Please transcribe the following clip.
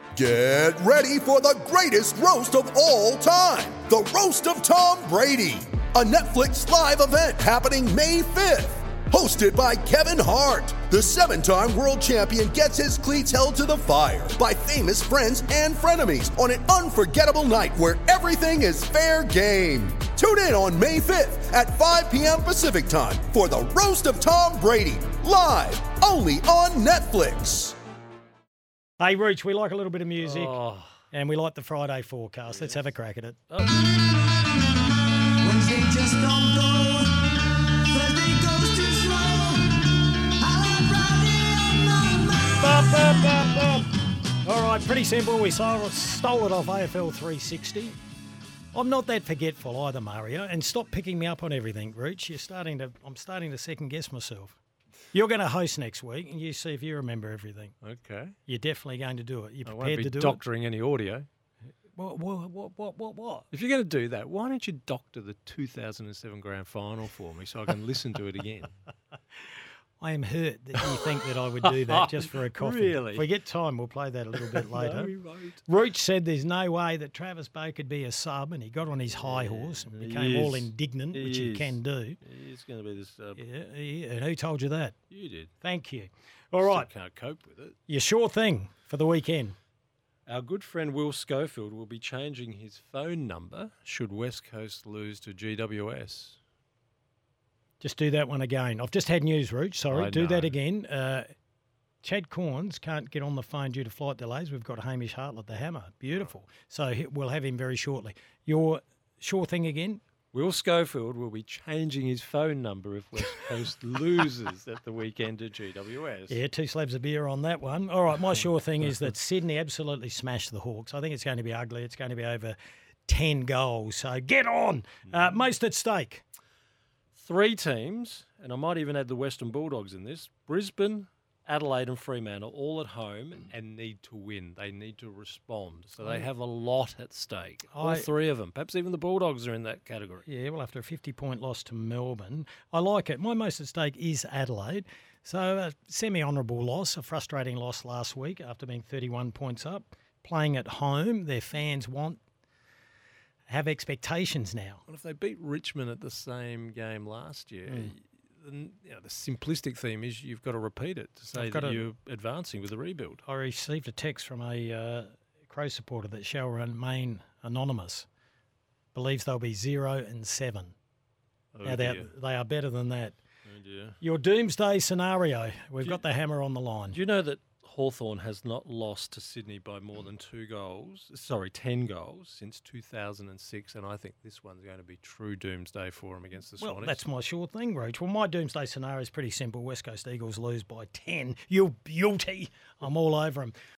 Get ready for the greatest roast of all time, the Roast of Tom Brady, a Netflix live event happening May 5th. Hosted by Kevin Hart, the 7-time world champion gets his cleats held to the fire by famous friends and frenemies on an unforgettable night where everything is fair game. Tune in on May 5th at 5 p.m. Pacific time for the Roast of Tom Brady, live only on Netflix. Hey, Rooch, we like a little bit of music, and we like the Friday forecast. Let's have a crack at it. Wednesday just don't go. Thursday goes too slow. I like Friday on my mind. All right, pretty simple. We stole it off AFL 360. I'm not that forgetful either, Mario, and stop picking me up on everything, Rooch. I'm starting to second guess myself. You're going to host next week, and you see if you remember everything. Okay. You're definitely going to do it. You're I prepared won't be to do doctoring any audio. What? If you're going to do that, why don't you doctor the 2007 Grand Final for me so I can listen to it again? I am hurt that you think that I would do that just for a coffee. Really? If we get time, we'll play that a little bit later. No, we won't. Rooch said there's no way that Travis Bow could be a sub, and he got on his high horse and became all indignant, which he can do. He's going to be the sub. Yeah, and who told you that? You did. Thank you. All right. Still can't cope with it. Your sure thing for the weekend. Our good friend Will Schofield will be changing his phone number should West Coast lose to GWS. Just do that one again. I've just had news, Rooch. Sorry. Do that know. again. Chad Corns can't get on the phone due to flight delays. We've got Hamish Hartlett, the hammer. Beautiful. So we'll have him very shortly. Your sure thing again? Will Schofield will be changing his phone number if West Coast loses at the weekend to GWS. Yeah, 2 slabs of beer on that one. All right, my sure thing is that Sydney absolutely smashed the Hawks. I think it's going to be ugly. It's going to be over 10 goals. So get on. Most at stake. 3 teams, and I might even add the Western Bulldogs in this, Brisbane, Adelaide and Fremantle, all at home and need to win. They need to respond. So they have a lot at stake. All 3 of them. Perhaps even the Bulldogs are in that category. Yeah, well, after a 50-point loss to Melbourne, I like it. My most at stake is Adelaide. So a semi-honourable loss, a frustrating loss last week after being 31 points up. Playing at home, their fans have expectations now. Well, if they beat Richmond at the same game last year, then, the simplistic theme is you've got to repeat it to say that you're advancing with the rebuild. I received a text from a Crow supporter that shall remain anonymous, believes they'll be 0-7. Oh, Now, they are better than that. Oh, dear. Your doomsday scenario, we've got the hammer on the line. Do you know that Hawthorn has not lost to Sydney by more than 10 goals since 2006, and I think this one's going to be true doomsday for them against the Sonics. Well, that's my sure thing, Roach. Well, my doomsday scenario is pretty simple. West Coast Eagles lose by 10. You beauty. I'm all over them.